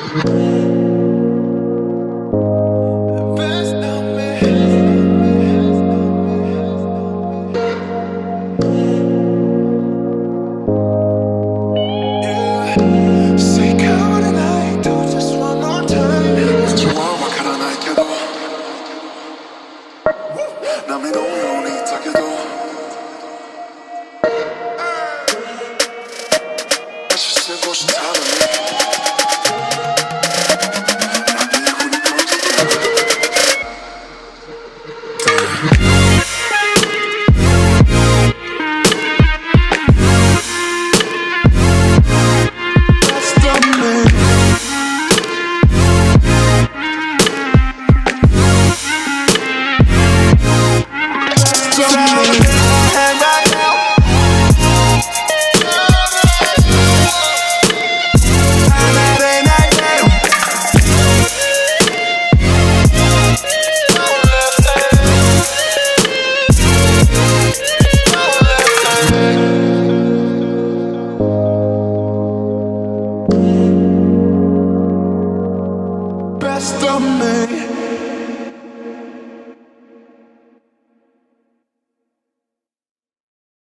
Best of me. Yeah. Say come on tonight, do just one more time. 좋아わからないけど波のようにだけど足過ごしたらねBest of me.